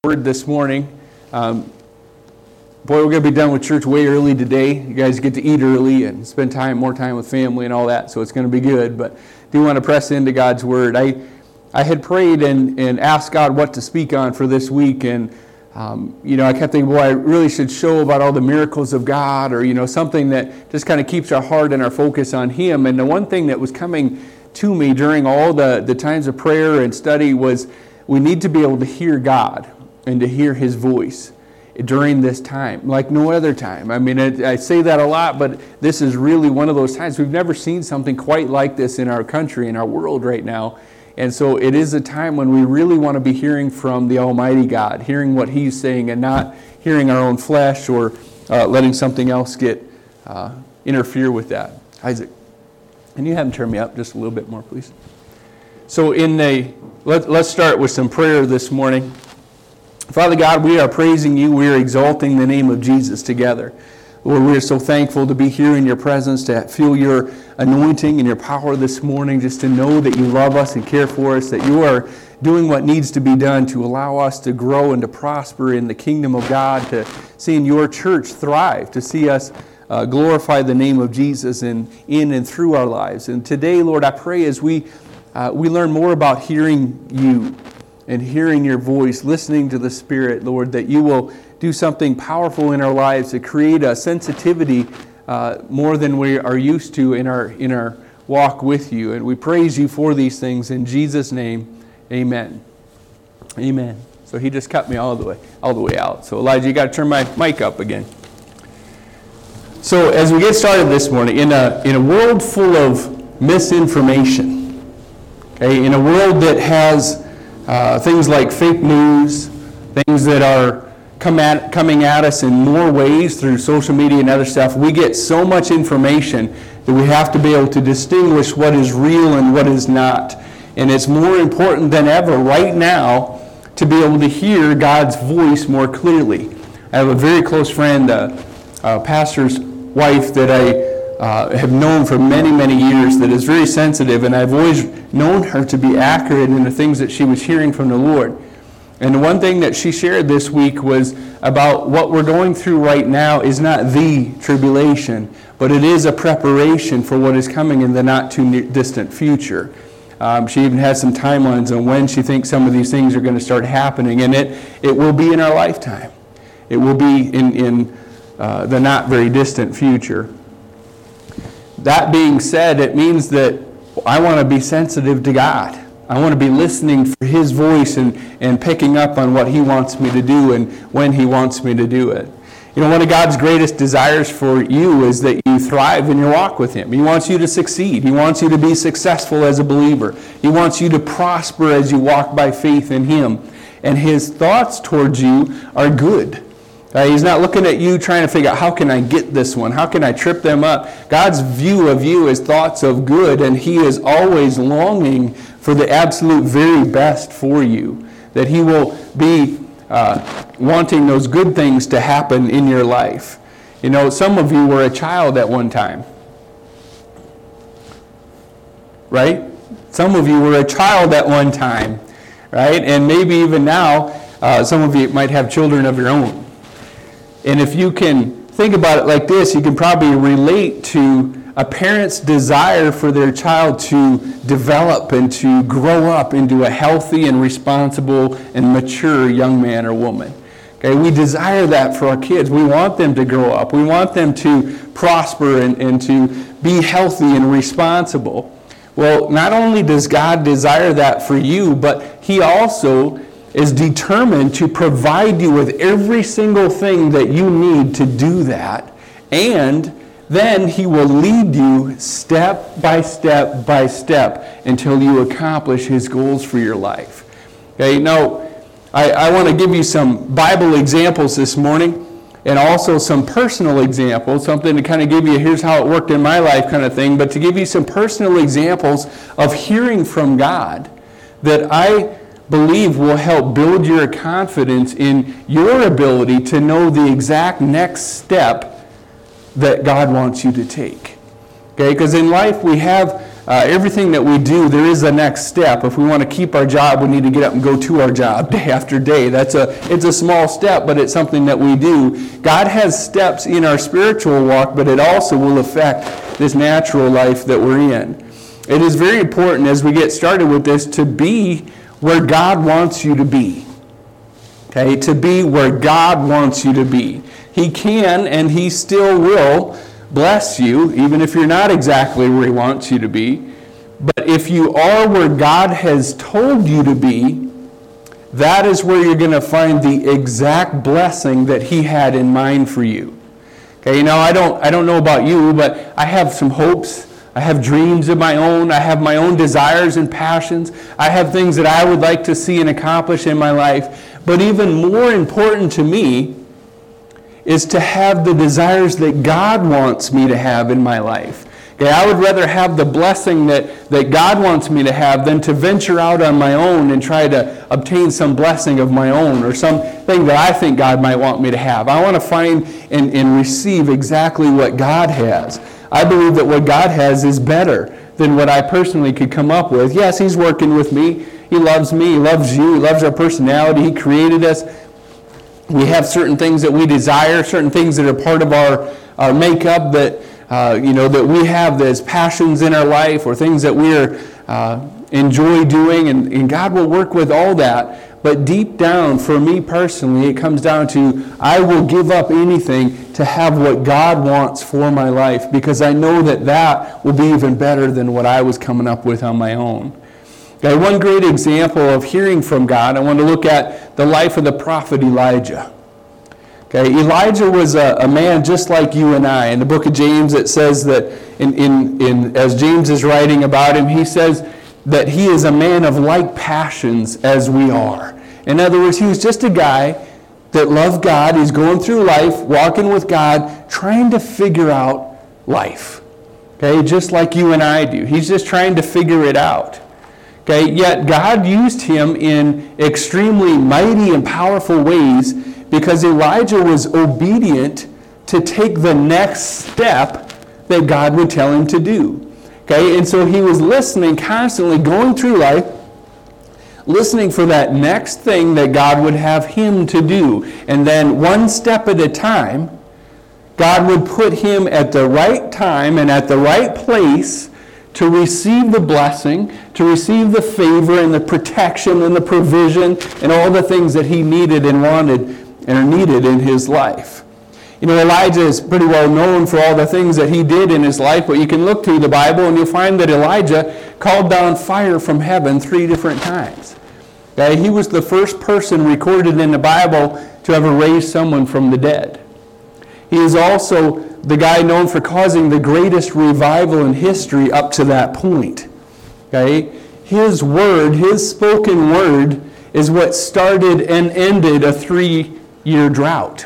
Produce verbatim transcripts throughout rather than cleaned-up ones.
Word this morning. Um, boy, we're going to be done with church way early today. You guys get to eat early and spend time, more time with family and all that, so it's going to be good. But I do want to press into God's Word. I I had prayed and, and asked God what to speak on for this week, and um, you know, I kept thinking, boy, I really should show about all the miracles of God, or you know, something that just kind of keeps our heart and our focus on Him. And the one thing that was coming to me during all the, the times of prayer and study was we need to be able to hear God and to hear His voice during this time, like no other time. I mean, it, I say that a lot, but this is really one of those times. We've never seen something quite like this in our country, in our world right now. And so it is a time when we really want to be hearing from the Almighty God, hearing what He's saying and not hearing our own flesh or uh, letting something else get uh, interfere with that. Isaac, can you have him turn me up just a little bit more, please? So in the, let, let's start with some prayer this morning. Father God, we are praising You. We are exalting the name of Jesus together. Lord, we are so thankful to be here in Your presence, to feel Your anointing and Your power this morning, just to know that You love us and care for us, that You are doing what needs to be done to allow us to grow and to prosper in the kingdom of God, to seeing Your church thrive, to see us uh, glorify the name of Jesus in, in and through our lives. And today, Lord, I pray as we, uh, we learn more about hearing You, and hearing Your voice, listening to the Spirit, Lord, that You will do something powerful in our lives to create a sensitivity uh, more than we are used to in our in our walk with You. And we praise You for these things in Jesus' name. Amen. Amen. So he just cut me all the way all the way out. So Elijah, you got to turn my mic up again. So as we get started this morning, in a in a world full of misinformation, okay, in a world that has Uh, things like fake news, things that are come at, coming at us in more ways through social media and other stuff. We get so much information that we have to be able to distinguish what is real and what is not. And it's more important than ever right now to be able to hear God's voice more clearly. I have a very close friend, a, a pastor's wife that I Uh, have known for many, many years, that is very sensitive, and I've always known her to be accurate in the things that she was hearing from the Lord. And the one thing that she shared this week was about what we're going through right now is not the tribulation, but it is a preparation for what is coming in the not too distant future. Um, she even has some timelines on when she thinks some of these things are going to start happening, and it, it will be in our lifetime. It will be in, in uh, the not very distant future. That being said, it means that I want to be sensitive to God. I want to be listening for His voice and, and picking up on what He wants me to do and when He wants me to do it. You know, one of God's greatest desires for you is that you thrive in your walk with Him. He wants you to succeed. He wants you to be successful as a believer. He wants you to prosper as you walk by faith in Him. And His thoughts towards you are good. Uh, he's not looking at you trying to figure out, how can I get this one? How can I trip them up? God's view of you is thoughts of good, and He is always longing for the absolute very best for you. That He will be uh, wanting those good things to happen in your life. You know, some of you were a child at one time. Right? Some of you were a child at one time. Right? And maybe even now, uh, some of you might have children of your own. And if you can think about it like this, you can probably relate to a parent's desire for their child to develop and to grow up into a healthy and responsible and mature young man or woman. Okay, we desire that for our kids. We want them to grow up. We want them to prosper and, and to be healthy and responsible. Well, not only does God desire that for you, but He also is determined to provide you with every single thing that you need to do that. And then He will lead you step by step by step until you accomplish His goals for your life. Okay, now, I, I want to give you some Bible examples this morning, and also some personal examples, something to kind of give you, here's how it worked in my life kind of thing, but to give you some personal examples of hearing from God that I believe will help build your confidence in your ability to know the exact next step that God wants you to take. Okay, because in life we have uh, everything that we do, there is a next step. If we want to keep our job, we need to get up and go to our job day after day. That's a, it's a small step, but it's something that we do. God has steps in our spiritual walk, but it also will affect this natural life that we're in. It is very important as we get started with this to be where God wants you to be. Okay, to be where God wants you to be. He can and He still will bless you, even if you're not exactly where He wants you to be. But if you are where God has told you to be, that is where you're going to find the exact blessing that He had in mind for you. Okay, you know, I don't, I don't know about you, but I have some hopes. I have dreams of my own. I have my own desires and passions. I have things that I would like to see and accomplish in my life. But even more important to me is to have the desires that God wants me to have in my life. Okay, I would rather have the blessing that, that God wants me to have than to venture out on my own and try to obtain some blessing of my own or something that I think God might want me to have. I want to find and, and receive exactly what God has. I believe that what God has is better than what I personally could come up with. Yes, He's working with me. He loves me. He loves you. He loves our personality. He created us. We have certain things that we desire, certain things that are part of our, our makeup that, uh, you know, that we have as passions in our life or things that we are, uh, enjoy doing, and, and God will work with all that. But deep down, for me personally, it comes down to I will give up anything to have what God wants for my life because I know that that will be even better than what I was coming up with on my own. Okay, one great example of hearing from God, I want to look at the life of the prophet Elijah. Okay, Elijah was a, a man just like you and I. In the book of James, it says that, in, in, in, as James is writing about him, he says that he is a man of like passions as we are. In other words, he was just a guy that loved God. He's going through life, walking with God, trying to figure out life. Okay, just like you and I do. He's just trying to figure it out. Okay, yet God used him in extremely mighty and powerful ways because Elijah was obedient to take the next step that God would tell him to do. Okay, and so he was listening, constantly going through life, listening for that next thing that God would have him to do. And then one step at a time, God would put him at the right time and at the right place to receive the blessing, to receive the favor and the protection and the provision and all the things that he needed and wanted and are needed in his life. You know, Elijah is pretty well known for all the things that he did in his life, but you can look through the Bible and you'll find that Elijah called down fire from heaven three different times. Okay? He was the first person recorded in the Bible to ever raise someone from the dead. He is also the guy known for causing the greatest revival in history up to that point. Okay? His word, his spoken word, is what started and ended a three-year drought.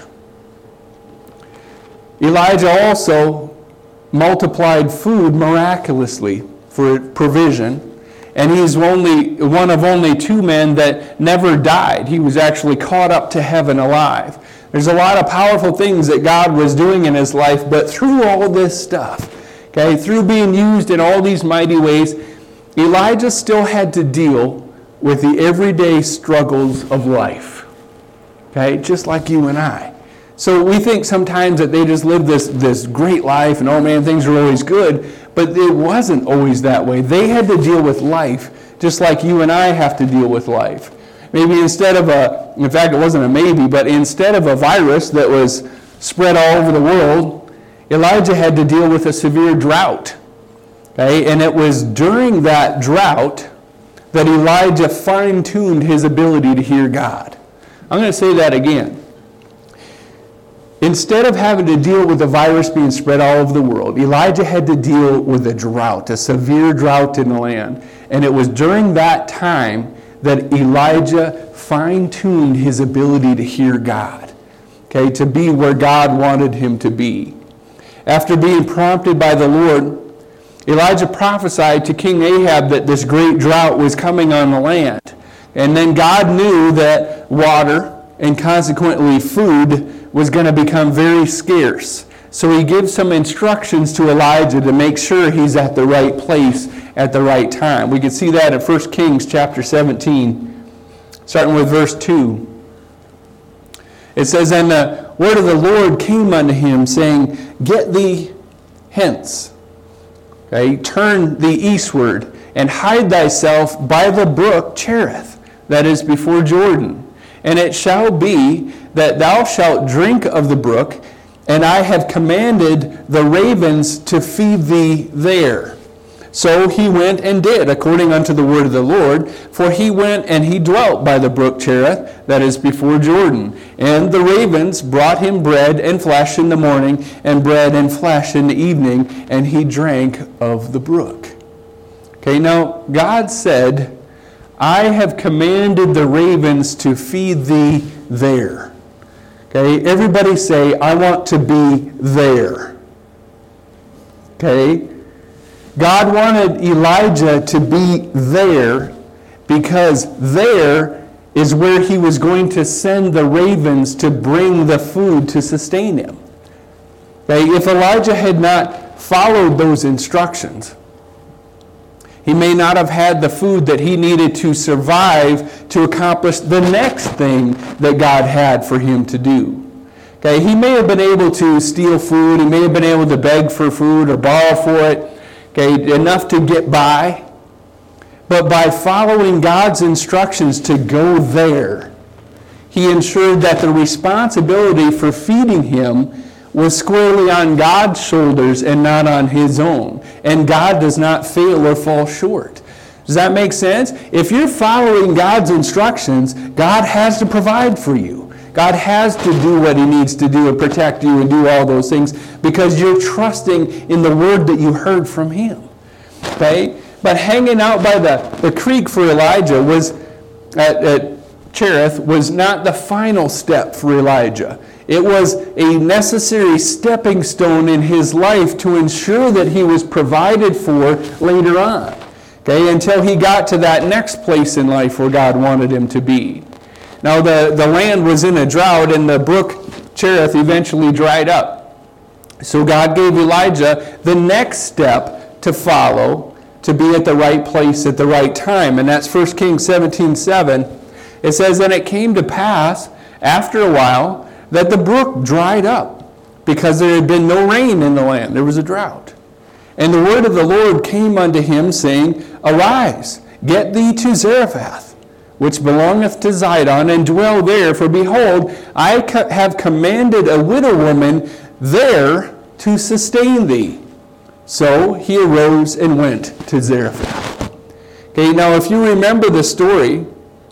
Elijah also multiplied food miraculously for provision, and he's only one of only two men that never died. He was actually caught up to heaven alive. There's a lot of powerful things that God was doing in his life, but through all this stuff, okay, through being used in all these mighty ways, Elijah still had to deal with the everyday struggles of life. Okay, just like you and I. So we think sometimes that they just lived this, this great life and, oh man, things are always good, but it wasn't always that way. They had to deal with life just like you and I have to deal with life. Maybe instead of a, in fact it wasn't a maybe, but instead of a virus that was spread all over the world, Elijah had to deal with a severe drought. Okay? And it was during that drought that Elijah fine-tuned his ability to hear God. I'm going to say that again. Instead of having to deal with the virus being spread all over the world, Elijah had to deal with a drought, a severe drought in the land. And it was during that time that Elijah fine-tuned his ability to hear God, okay, to be where God wanted him to be. After being prompted by the Lord, Elijah prophesied to King Ahab that this great drought was coming on the land. And then God knew that water and consequently food was going to become very scarce. So he gives some instructions to Elijah to make sure he's at the right place at the right time. We can see that in First Kings chapter seventeen, starting with verse two. It says, "And the word of the Lord came unto him, saying, Get thee hence, okay, turn thee eastward, and hide thyself by the brook Cherith, that is before Jordan. And it shall be that thou shalt drink of the brook, and I have commanded the ravens to feed thee there." So he went and did according unto the word of the Lord, for he went and he dwelt by the brook Cherith, that is before Jordan. And the ravens brought him bread and flesh in the morning, and bread and flesh in the evening, and he drank of the brook. Okay, now God said, "I have commanded the ravens to feed thee there." Okay, everybody say, "I want to be there." Okay, God wanted Elijah to be there because there is where he was going to send the ravens to bring the food to sustain him. Okay, if Elijah had not followed those instructions, he may not have had the food that he needed to survive to accomplish the next thing that God had for him to do. Okay, he may have been able to steal food, he may have been able to beg for food or borrow for it, okay, enough to get by. But by following God's instructions to go there, he ensured that the responsibility for feeding him was squarely on God's shoulders and not on his own. And God does not fail or fall short. Does that make sense? If you're following God's instructions, God has to provide for you. God has to do what he needs to do and protect you and do all those things because you're trusting in the word that you heard from him. Okay? But hanging out by the, the creek for Elijah was at, at Cherith was not the final step for Elijah. It was a necessary stepping stone in his life to ensure that he was provided for later on. Okay, until he got to that next place in life where God wanted him to be. Now the, the land was in a drought and the brook Cherith eventually dried up. So God gave Elijah the next step to follow to be at the right place at the right time. And that's First Kings seventeen seven. It says, "And it came to pass after a while that the brook dried up because there had been no rain in the land." There was a drought. "And the word of the Lord came unto him, saying, Arise, get thee to Zarephath, which belongeth to Zidon, and dwell there. For behold, I co- have commanded a widow woman there to sustain thee." So he arose and went to Zarephath. Okay, now if you remember the story,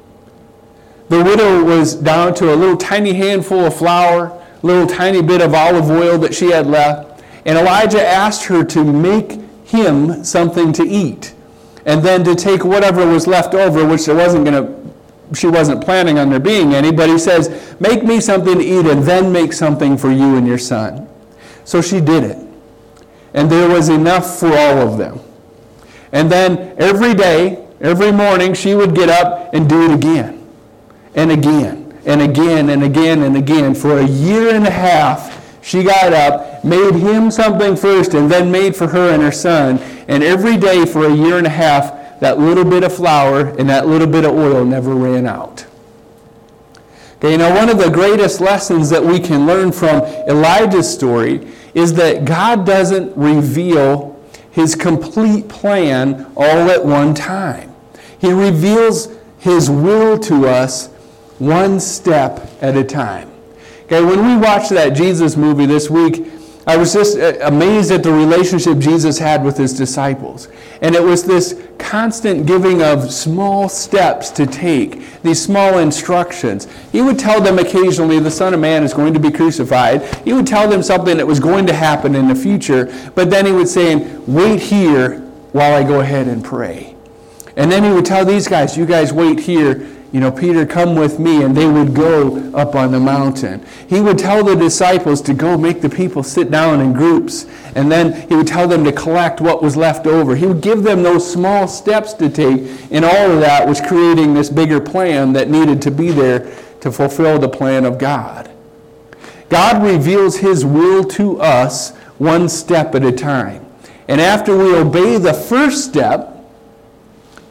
the widow was down to a little tiny handful of flour, a little tiny bit of olive oil that she had left, and Elijah asked her to make him something to eat, and then to take whatever was left over, which there wasn't going to, she wasn't planning on there being any, but he says, "Make me something to eat, and then make something for you and your son." So she did it, and there was enough for all of them. And then every day, every morning, she would get up and do it again, and again, and again, and again, and again. For a year and a half, she got up, made him something first, and then made for her and her son. And every day for a year and a half, that little bit of flour and that little bit of oil never ran out. Okay, now one of the greatest lessons that we can learn from Elijah's story is that God doesn't reveal his complete plan all at one time. He reveals his will to us one step at a time. Okay, when we watched that Jesus movie this week, I was just amazed at the relationship Jesus had with his disciples. And it was this constant giving of small steps to take, these small instructions. He would tell them occasionally the Son of Man is going to be crucified. He would tell them something that was going to happen in the future, but then he would say, "Wait here while I go ahead and pray." And then he would tell these guys, "You guys wait here. You know, Peter, come with me," and they would go up on the mountain. He would tell the disciples to go make the people sit down in groups, and then he would tell them to collect what was left over. He would give them those small steps to take, and all of that was creating this bigger plan that needed to be there to fulfill the plan of God. God reveals his will to us one step at a time. And after we obey the first step,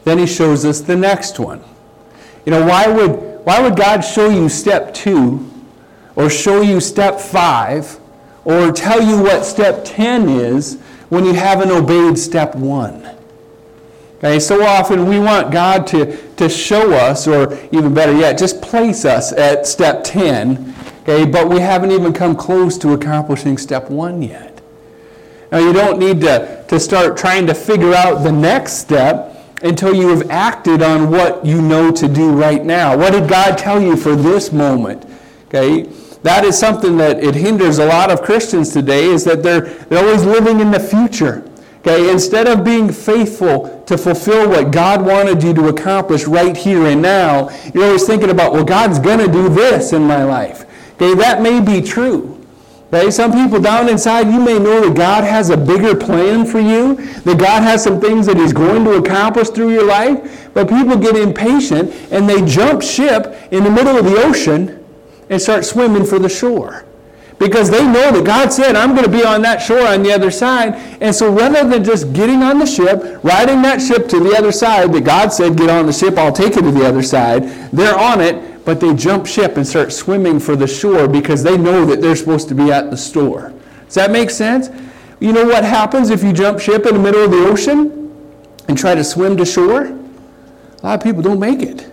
then he shows us the next one. You know, why would, why would God show you step two, or show you step five, or tell you what step ten is when you haven't obeyed step one? Okay, so often we want God to, to show us, or even better yet, just place us at step ten, okay, but we haven't even come close to accomplishing step one yet. Now, you don't need to, to start trying to figure out the next step until you have acted on what you know to do right now. What did God tell you for this moment? Okay, that is something that it hinders a lot of Christians today, is that they're, they're always living in the future. Okay, instead of being faithful to fulfill what God wanted you to accomplish right here and now, you're always thinking about, well, God's going to do this in my life. Okay, that may be true. Okay, some people down inside, you may know that God has a bigger plan for you, that God has some things that he's going to accomplish through your life, but people get impatient and they jump ship in the middle of the ocean and start swimming for the shore. Because they know that God said, I'm going to be on that shore on the other side. And so rather than just getting on the ship, riding that ship to the other side, that God said, get on the ship, I'll take you to the other side, they're on it, but they jump ship and start swimming for the shore because they know that they're supposed to be at the store. Does that make sense? You know what happens if you jump ship in the middle of the ocean and try to swim to shore? A lot of people don't make it.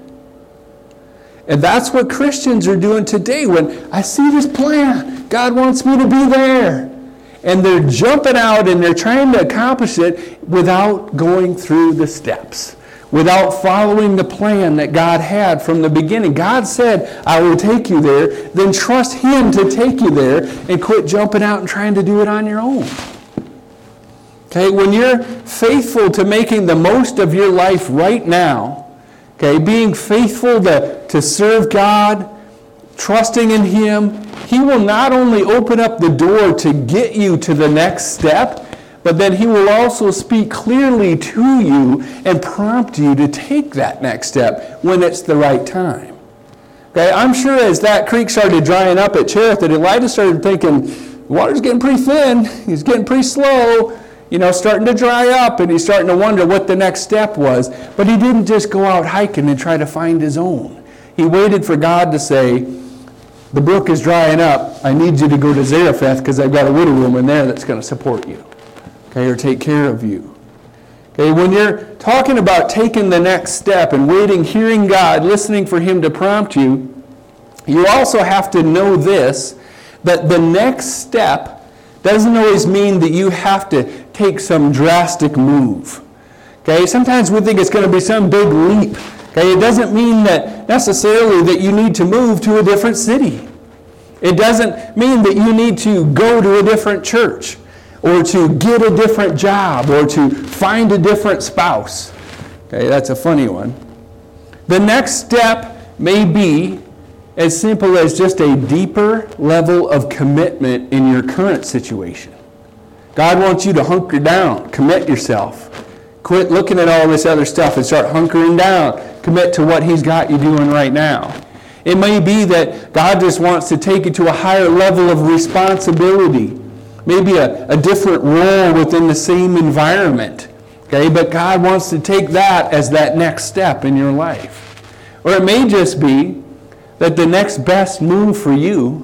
And that's what Christians are doing today. When I see this plan, God wants me to be there. And they're jumping out and they're trying to accomplish it without going through the steps, without following the plan that God had from the beginning. God said, I will take you there. Then trust him to take you there and quit jumping out and trying to do it on your own. Okay, when you're faithful to making the most of your life right now, okay, being faithful to, to serve God, trusting in him, he will not only open up the door to get you to the next step, but then he will also speak clearly to you and prompt you to take that next step when it's the right time. Okay, I'm sure as that creek started drying up at Cherith, that Elijah started thinking, the water's getting pretty thin, he's getting pretty slow, you know, starting to dry up, and he's starting to wonder what the next step was. But he didn't just go out hiking and try to find his own. He waited for God to say, the brook is drying up. I need you to go to Zarephath because I've got a widow woman there that's going to support you, okay, or take care of you. Okay, when you're talking about taking the next step and waiting, hearing God, listening for him to prompt you, you also have to know this, that the next step doesn't always mean that you have to take some drastic move. Okay, sometimes we think it's going to be some big leap. Okay, it doesn't mean that necessarily that you need to move to a different city. It doesn't mean that you need to go to a different church, or to get a different job, or to find a different spouse. Okay, that's a funny one. The next step may be as simple as just a deeper level of commitment in your current situation. God wants you to hunker down, commit yourself. Quit looking at all this other stuff and start hunkering down. Commit to what he's got you doing right now. It may be that God just wants to take you to a higher level of responsibility. Maybe a, a different role within the same environment. Okay, but God wants to take that as that next step in your life. Or it may just be that the next best move for you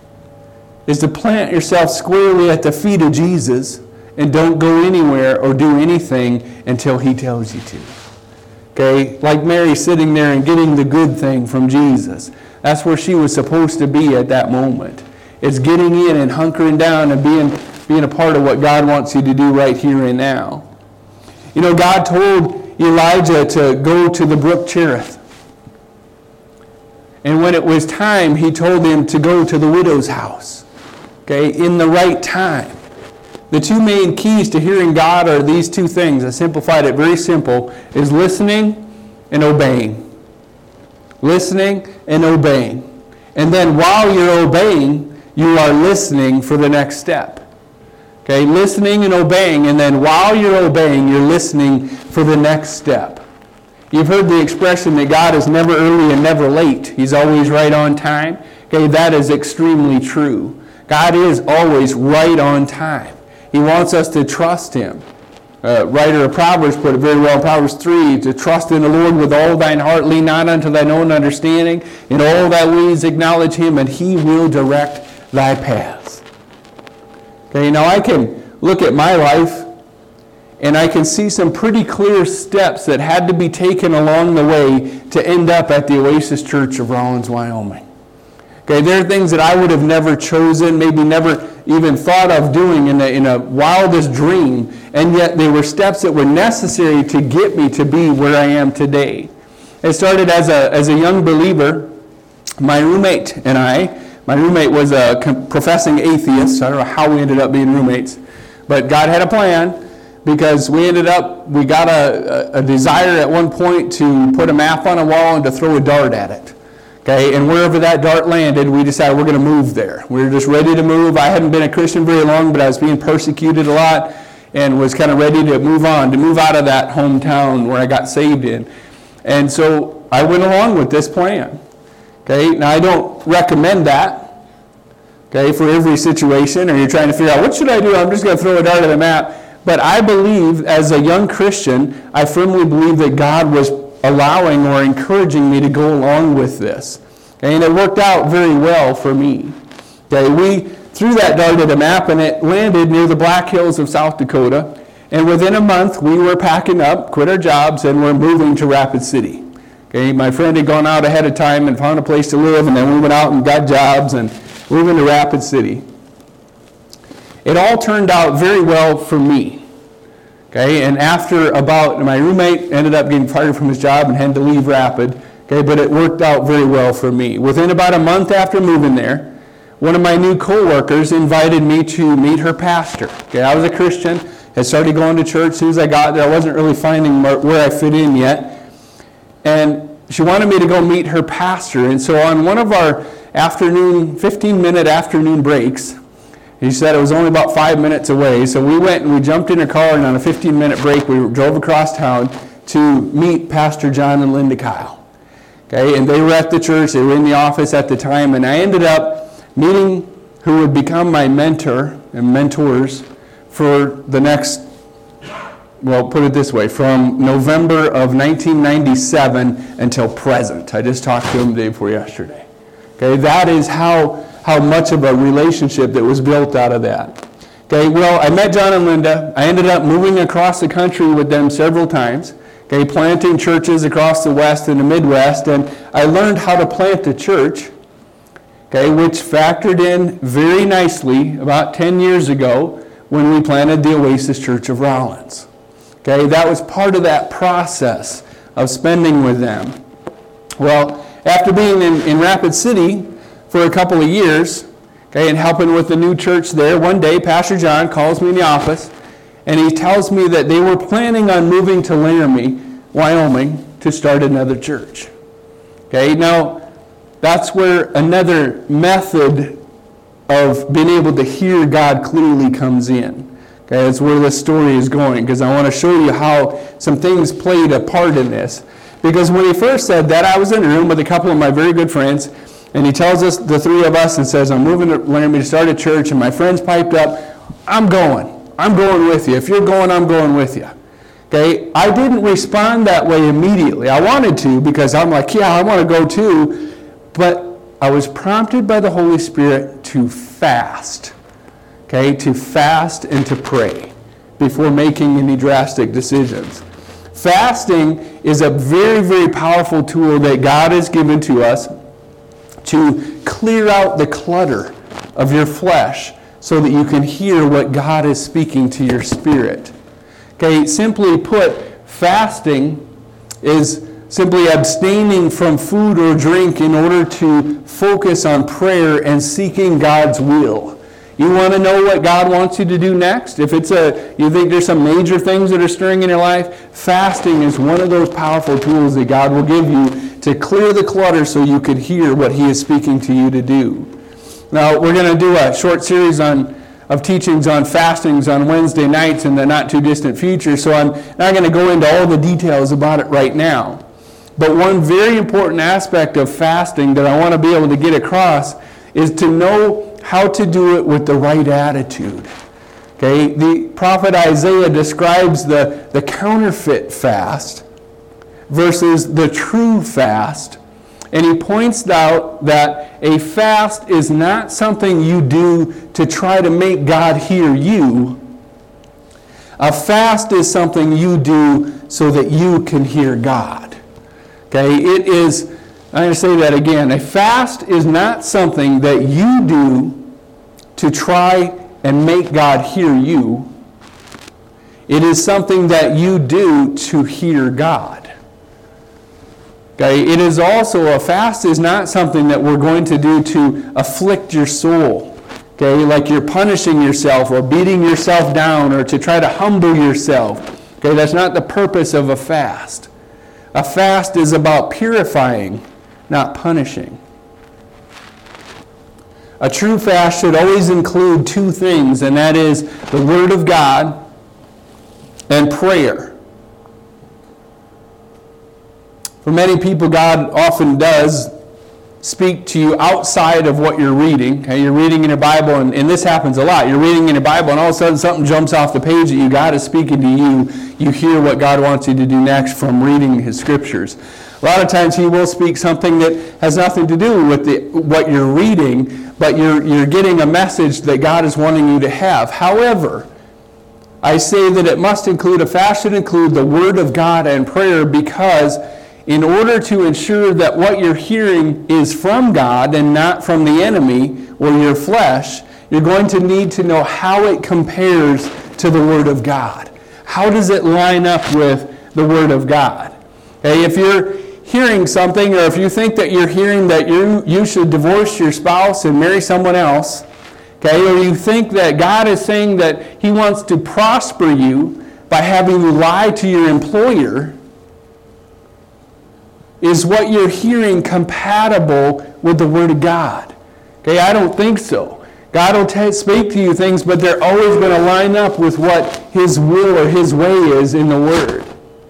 is to plant yourself squarely at the feet of Jesus and don't go anywhere or do anything until he tells you to. Okay, like Mary sitting there and getting the good thing from Jesus. That's where she was supposed to be at that moment. It's getting in and hunkering down and being, being a part of what God wants you to do right here and now. You know, God told Elijah to go to the brook Cherith. And when it was time, he told him to go to the widow's house. Okay, in the right time. The two main keys to hearing God are these two things. I simplified it very simple, is listening and obeying. Listening and obeying. And then while you're obeying, you are listening for the next step. Okay, listening and obeying, and then while you're obeying, you're listening for the next step. You've heard the expression that God is never early and never late. He's always right on time. Okay, that is extremely true. God is always right on time. He wants us to trust him. uh, writer of Proverbs put it very well in Proverbs three, to trust in the Lord with all thine heart, lean not unto thine own understanding, in all thy ways acknowledge him, and he will direct thy paths. Okay, now I can look at my life, and I can see some pretty clear steps that had to be taken along the way to end up at the Oasis Church of Rawlins, Wyoming. Okay, there are things that I would have never chosen, maybe never even thought of doing in a, in a wildest dream, and yet they were steps that were necessary to get me to be where I am today. It started as a, as a young believer. My roommate and I, my roommate was a professing atheist, so I don't know how we ended up being roommates, but God had a plan, because we ended up, we got a, a, a desire at one point to put a map on a wall and to throw a dart at it. Okay, and wherever that dart landed, we decided we're going to move there. We were just ready to move. I hadn't been a Christian very long, but I was being persecuted a lot and was kind of ready to move on, to move out of that hometown where I got saved in. And so I went along with this plan. Okay, now I don't recommend that, okay, for every situation, or you're trying to figure out, what should I do? I'm just going to throw a dart at the map. But I believe, as a young Christian, I firmly believe that God was allowing or encouraging me to go along with this. Okay, and it worked out very well for me. Okay, we threw that dart at a map, and it landed near the Black Hills of South Dakota. And within a month, we were packing up, quit our jobs, and we're moving to Rapid City. Okay, my friend had gone out ahead of time and found a place to live, and then we went out and got jobs and moved into Rapid City. It all turned out very well for me. Okay, and after about, my roommate ended up getting fired from his job and had to leave Rapid. Okay, but it worked out very well for me. Within about a month after moving there, one of my new co-workers invited me to meet her pastor. Okay, I was a Christian, had started going to church. As soon as I got there, I wasn't really finding where I fit in yet. And she wanted me to go meet her pastor. And so on one of our afternoon, fifteen-minute afternoon breaks, he said it was only about five minutes away, so we went and we jumped in a car, and on a fifteen-minute break, we drove across town to meet Pastor John and Linda Kyle. Okay, and they were at the church, they were in the office at the time, and I ended up meeting who would become my mentor and mentors for the next, well, put it this way, from November of nineteen ninety-seven until present. I just talked to him the day before yesterday. Okay, that is how... how much of a relationship that was built out of that. Okay, well, I met John and Linda. I ended up moving across the country with them several times, okay, planting churches across the West and the Midwest, and I learned how to plant a church, okay, which factored in very nicely about ten years ago when we planted the Oasis Church of Rawlins. Okay, that was part of that process of spending with them. Well, after being in, in Rapid City for a couple of years, okay, and helping with the new church there, one day Pastor John calls me in the office, and he tells me that they were planning on moving to Laramie, Wyoming, to start another church. Okay, now that's where another method of being able to hear God clearly comes in. Okay, that's where this story is going, because I want to show you how some things played a part in this. Because when he first said that, I was in a room with a couple of my very good friends, and he tells us, the three of us, and says, I'm moving to Laramie to start a church, and my friends piped up, I'm going. I'm going with you. If you're going, I'm going with you. Okay, I didn't respond that way immediately. I wanted to, because I'm like, yeah, I want to go too, but I was prompted by the Holy Spirit to fast. Okay, to fast and to pray before making any drastic decisions. Fasting is a very, very powerful tool that God has given to us to clear out the clutter of your flesh so that you can hear what God is speaking to your spirit. Okay, simply put, fasting is simply abstaining from food or drink in order to focus on prayer and seeking God's will. You want to know what God wants you to do next? If it's a, you think there's some major things that are stirring in your life, fasting is one of those powerful tools that God will give you to clear the clutter so you could hear what He is speaking to you to do. Now, we're going to do a short series on of teachings on fastings on Wednesday nights in the not-too-distant future, so I'm not going to go into all the details about it right now. But one very important aspect of fasting that I want to be able to get across is to know how to do it with the right attitude. Okay, the prophet Isaiah describes the, the counterfeit fast versus the true fast. And he points out that a fast is not something you do to try to make God hear you. A fast is something you do so that you can hear God. Okay, it is, I'm going to say that again. A fast is not something that you do to try and make God hear you. It is something that you do to hear God. Okay, it is also, a fast is not something that we're going to do to afflict your soul. Okay, like you're punishing yourself or beating yourself down or to try to humble yourself. Okay, that's not the purpose of a fast. A fast is about purifying, not punishing. A true fast should always include two things, and that is the Word of God and prayer. For many people, God often does speak to you outside of what you're reading. Okay, you're reading in your Bible, and, and this happens a lot. You're reading in your Bible, and all of a sudden something jumps off the page at you. God is speaking to you. You hear what God wants you to do next from reading His Scriptures. A lot of times He will speak something that has nothing to do with the, what you're reading, but you're, you're getting a message that God is wanting you to have. However, I say that it must include, a fast should include the Word of God and prayer, because in order to ensure that what you're hearing is from God and not from the enemy or your flesh, you're going to need to know how it compares to the Word of God. How does it line up with the Word of God? Okay, if you're hearing something, or if you think that you're hearing that you you should divorce your spouse and marry someone else, okay, or you think that God is saying that He wants to prosper you by having you lie to your employer, is what you're hearing compatible with the Word of God? Okay, I don't think so. God will t- speak to you things, but they're always going to line up with what His will or His way is in the Word.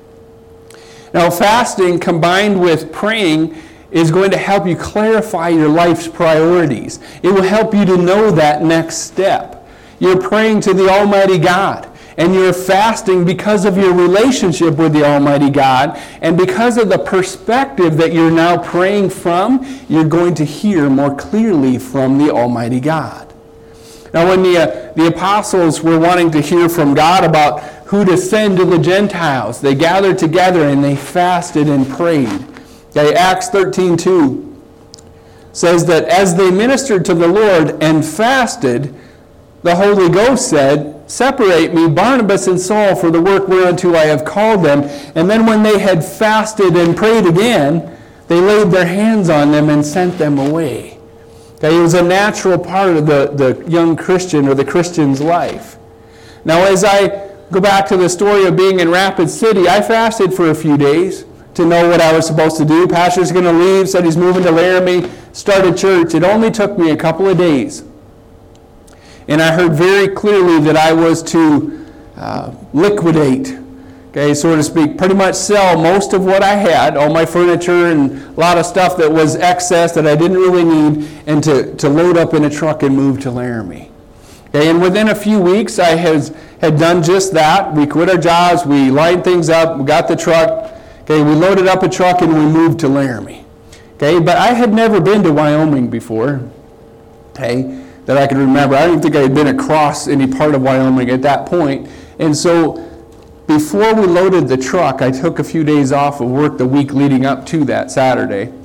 Now, fasting combined with praying is going to help you clarify your life's priorities. It will help you to know that next step. You're praying to the Almighty God, and you're fasting because of your relationship with the Almighty God, and because of the perspective that you're now praying from, you're going to hear more clearly from the Almighty God. Now, when the, uh, the apostles were wanting to hear from God about who to send to the Gentiles, they gathered together and they fasted and prayed. Okay, Acts thirteen two says that as they ministered to the Lord and fasted, the Holy Ghost said, "Separate me, Barnabas and Saul, for the work whereunto I have called them." And then when they had fasted and prayed again, they laid their hands on them and sent them away. Okay, it was a natural part of the, the young Christian or the Christian's life. Now, as I go back to the story of being in Rapid City, I fasted for a few days to know what I was supposed to do. Pastor's going to leave, said he's moving to Laramie, start a church. It only took me a couple of days. And I heard very clearly that I was to uh, liquidate, okay, so to speak, pretty much sell most of what I had, all my furniture and a lot of stuff that was excess that I didn't really need, and to, to load up in a truck and move to Laramie. Okay, and within a few weeks, I has, had done just that. We quit our jobs, we lined things up, we got the truck, okay, we loaded up a truck and we moved to Laramie. Okay, but I had never been to Wyoming before, okay, that I could remember. I don't even think I had been across any part of Wyoming at that point. And so before we loaded the truck, I took a few days off of work the week leading up to that Saturday.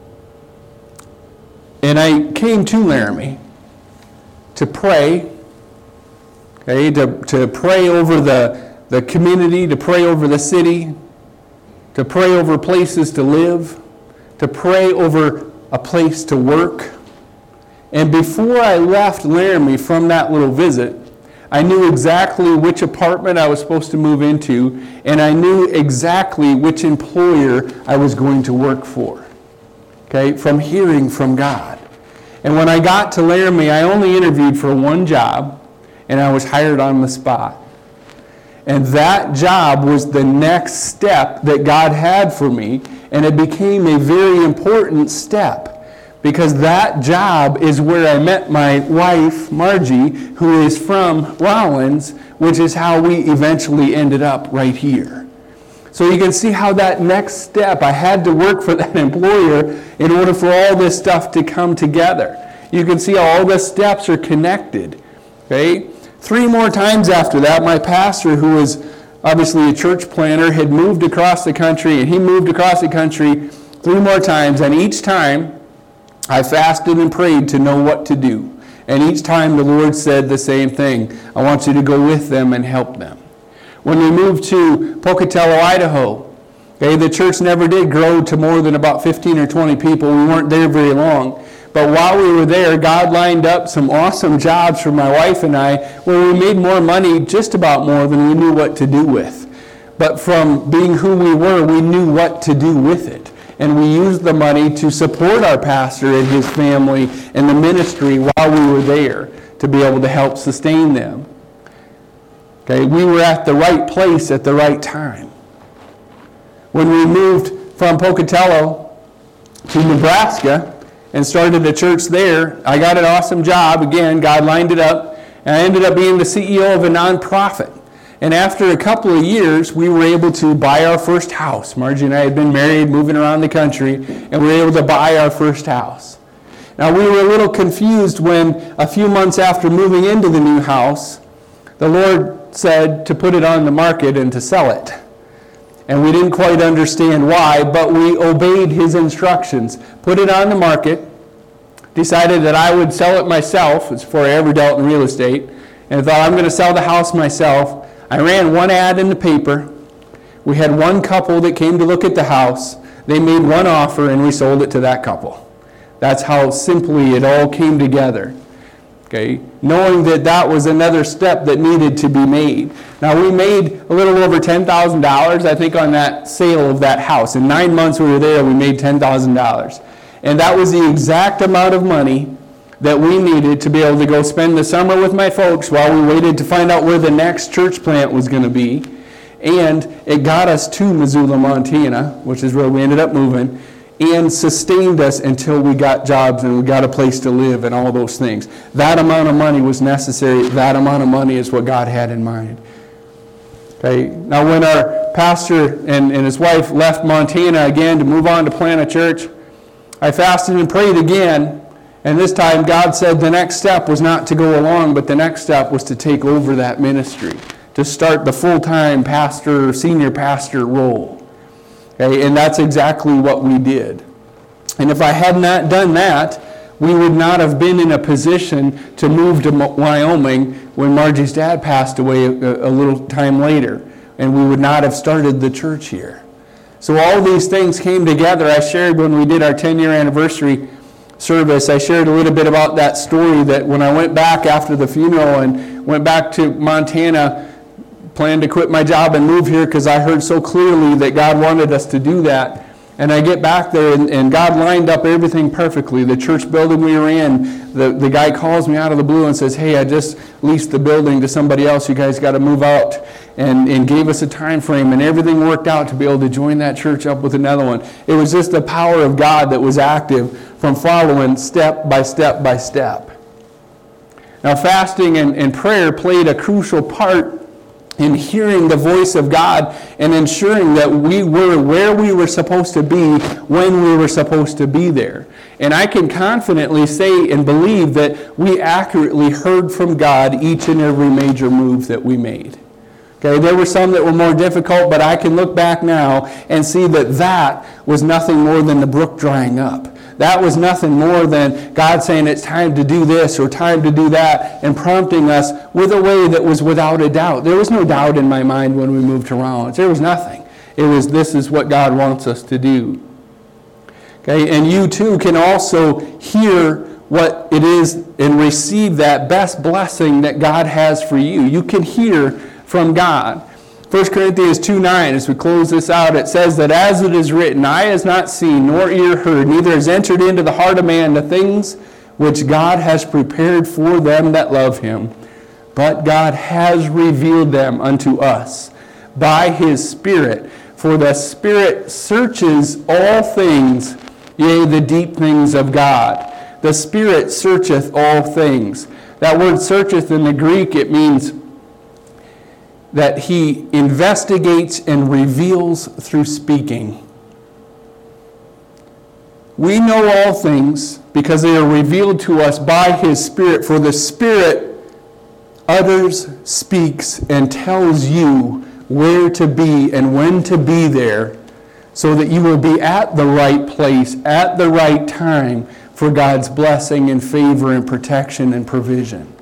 And I came to Laramie to pray, okay, to, to pray over the, the community, to pray over the city, to pray over places to live, to pray over a place to work. And before I left Laramie from that little visit, I knew exactly which apartment I was supposed to move into, and I knew exactly which employer I was going to work for, okay, from hearing from God. And when I got to Laramie, I only interviewed for one job, and I was hired on the spot. And that job was the next step that God had for me, and it became a very important step. because that job is where I met my wife, Margie, who is from Rollins, which is how we eventually ended up right here. So you can see how that next step, I had to work for that employer in order for all this stuff to come together. You can see how all the steps are connected. Okay? Three more times after that, my pastor, who was obviously a church planner, had moved across the country, and he moved across the country three more times, and each time I fasted and prayed to know what to do. And each time the Lord said the same thing. I want you to go with them and help them. When we moved to Pocatello, Idaho, okay, the church never did grow to more than about fifteen or twenty people. We weren't there very long. But while we were there, God lined up some awesome jobs for my wife and I where we made more money, just about more than we knew what to do with. But from being who we were, we knew what to do with it. And we used the money to support our pastor and his family and the ministry while we were there to be able to help sustain them. Okay, we were at the right place at the right time. When we moved from Pocatello to Nebraska and started a church there, I got an awesome job. Again, God lined it up, and I ended up being the C E O of a nonprofit. And after a couple of years, we were able to buy our first house. Margie and I had been married, moving around the country, and we were able to buy our first house. Now, we were a little confused when a few months after moving into the new house, the Lord said to put it on the market and to sell it. And we didn't quite understand why, but we obeyed his instructions. Put it on the market, decided that I would sell it myself. It's before I ever dealt in real estate. And thought, I'm going to sell the house myself. I ran one ad in the paper. We had one couple that came to look at the house. They made one offer, and we sold it to that couple. That's how simply it all came together. Okay, knowing that that was another step that needed to be made. Now, we made a little over ten thousand dollars, I think, on that sale of that house. In nine months we were there, we made ten thousand dollars. And that was the exact amount of money that we needed to be able to go spend the summer with my folks while we waited to find out where the next church plant was going to be. And it got us to Missoula, Montana, which is where we ended up moving, and sustained us until we got jobs and we got a place to live and all those things. That amount of money was necessary. That amount of money is what God had in mind. Okay. Now, when our pastor and, and his wife left Montana again to move on to plant a church, I fasted and prayed again. And this time God said the next step was not to go along, but the next step was to take over that ministry, to start the full-time pastor, senior pastor role. Okay, and that's exactly what we did. And if I had not done that, we would not have been in a position to move to Wyoming when Margie's dad passed away a, a little time later, and we would not have started the church here. So all these things came together. I shared when we did our ten-year anniversary service, I shared a little bit about that story that when I went back after the funeral and went back to Montana, planned to quit my job and move here because I heard so clearly that God wanted us to do that. And I get back there and, and God lined up everything perfectly. The church building we were in, the, the guy calls me out of the blue and says, hey, I just leased the building to somebody else. You guys got to move out. And, and gave us a time frame, and everything worked out to be able to join that church up with another one. It was just the power of God that was active from following step by step by step. Now, fasting and, and prayer played a crucial part in hearing the voice of God and ensuring that we were where we were supposed to be when we were supposed to be there. And I can confidently say and believe that we accurately heard from God each and every major move that we made. Okay, there were some that were more difficult, but I can look back now and see that that was nothing more than the brook drying up. That was nothing more than God saying it's time to do this or time to do that and prompting us with a way that was without a doubt. There was no doubt in my mind when we moved to Rollins. There was nothing. It was, this is what God wants us to do. Okay, and you too can also hear what it is and receive that best blessing that God has for you. You can hear from God. First Corinthians two nine, as we close this out, it says that as it is written, eye has not seen, nor ear heard, neither has entered into the heart of man the things which God has prepared for them that love him. But God has revealed them unto us by his Spirit. For the Spirit searches all things, yea, the deep things of God. The Spirit searcheth all things. That word searcheth in the Greek, it means that he investigates and reveals through speaking. We know all things because they are revealed to us by his Spirit, for the Spirit utters, speaks, and tells you where to be and when to be there, so that you will be at the right place, at the right time, for God's blessing and favor and protection and provision.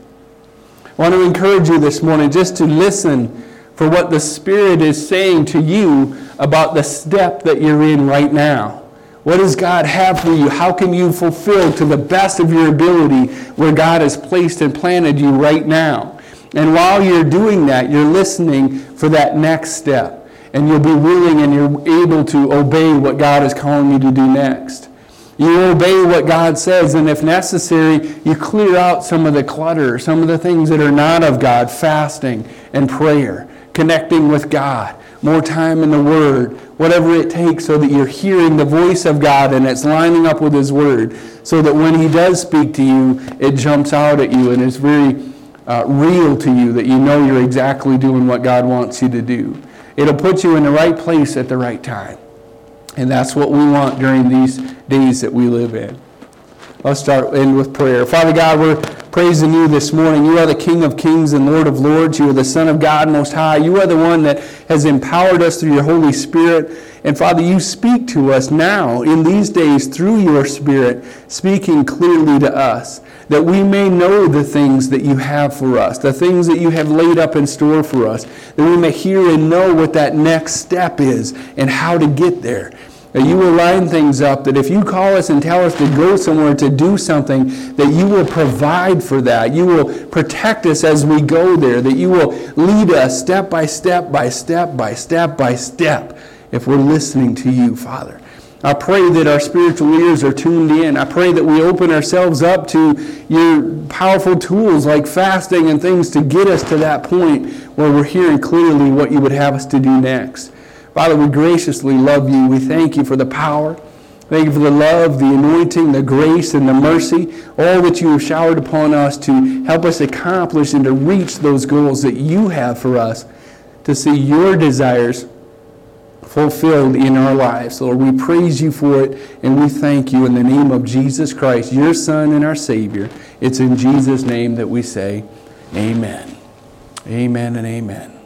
I want to encourage you this morning just to listen for what the Spirit is saying to you about the step that you're in right now. What does God have for you? How can you fulfill to the best of your ability where God has placed and planted you right now? And while you're doing that, you're listening for that next step. And you'll be willing and you're able to obey what God is calling you to do next. You obey what God says, and if necessary, you clear out some of the clutter, some of the things that are not of God, fasting and prayer, connecting with God, more time in the Word, whatever it takes so that you're hearing the voice of God and it's lining up with His Word, so that when He does speak to you, it jumps out at you and is very uh, real to you, that you know you're exactly doing what God wants you to do. It'll put you in the right place at the right time. And that's what we want during these days that we live in. Let's start in with prayer. Father God, we're praising you this morning. You are the King of kings and Lord of lords. You are the Son of God Most High. You are the one that has empowered us through your Holy Spirit. And Father, you speak to us now in these days through your Spirit, speaking clearly to us, that we may know the things that you have for us, the things that you have laid up in store for us, that we may hear and know what that next step is and how to get there. That you will line things up, that if you call us and tell us to go somewhere to do something, that you will provide for that. You will protect us as we go there, that you will lead us step by step by step by step by step if we're listening to you, Father. I pray that our spiritual ears are tuned in. I pray that we open ourselves up to your powerful tools like fasting and things to get us to that point where we're hearing clearly what you would have us to do next. Father, we graciously love you. We thank you for the power. Thank you for the love, the anointing, the grace, and the mercy, all that you have showered upon us to help us accomplish and to reach those goals that you have for us, to see your desires fulfilled in our lives. Lord, we praise you for it, and we thank you in the name of Jesus Christ, your Son and our Savior. It's in Jesus' name that we say amen. Amen and amen.